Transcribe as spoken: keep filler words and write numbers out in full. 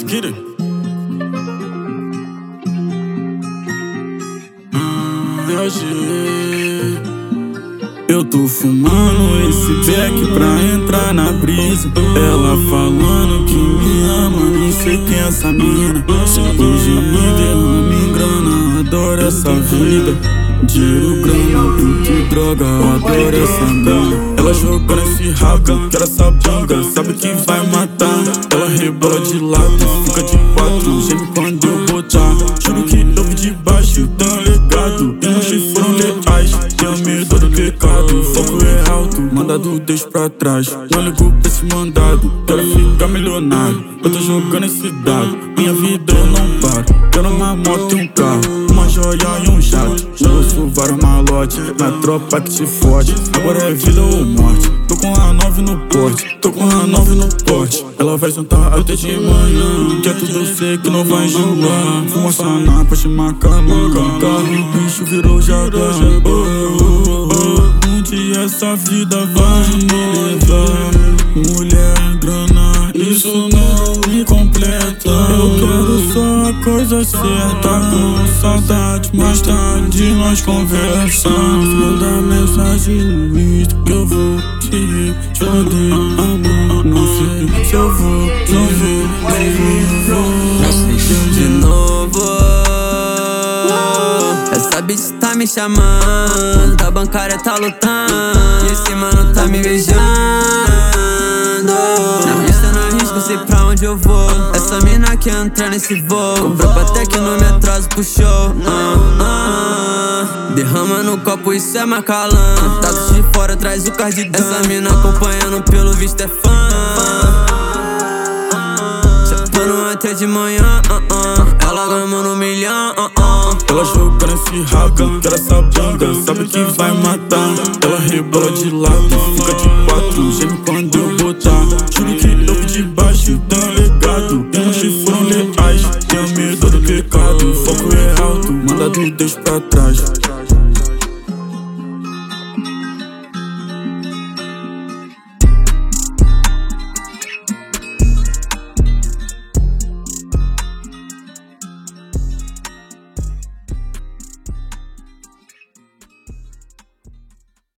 get it. Eu tô fumando esse beck pra entrar na brisa. Ela falando que me ama, nem sei quem é essa mina. Hoje me derrama em grana, adoro essa vida. Dinheiro, grana, puta e droga, adoro essa mina. Ela jogando esse rabo, quero essa banga, sabe que vai matar. Ela rebola de lado, fica de quatro, geme quando eu botar. Juro que eu vi de baixo, tão legado. E nos foram leais, tenho medo do pecado. Foco é alto, mandado Deus pra trás. Não ligo pra esse mandado, quero ficar milionário. Eu tô jogando esse dado, minha vida eu não paro. Quero uma moto e um carro, uma joia e um jato. Já ouço vários malotes, na tropa que te fode. Agora é vida ou morte, tô com a nove no porte, tô com a nove no porte. Ela vai jantar até de manhã, que é tudo eu sei que não vai julgar. Fuma saná pra te macar, macar. Carro, bicho virou jardim. Oh, oh, oh. Um dia essa vida vai me levar. Mulher, grana, isso não me completa. Eu quero só a coisa certa. Com saudade, mais tarde nós conversamos. Manda mensagem no Insta que eu vou te responder. Amor, não sei se eu vou, não vou, não vou. De novo, essa bitch tá me chamando, da bancária tá lutando, e esse mano tá me beijando. Na pista não risco, sei pra onde eu vou. Essa mina quer entrar nesse voo. Comprou pra até que não me atraso pro show. uh, uh. Derrama no copo, isso é macalã. Tato de fora, traz o cardigão. Essa mina acompanhando, pelo visto é fã. Chapando até de manhã, uh -uh. Ela ganhou no milhão, uh -uh. Ela jogando esse rabo, quero essa banga, sabe que vai matar. Ela rebola de lado, fica de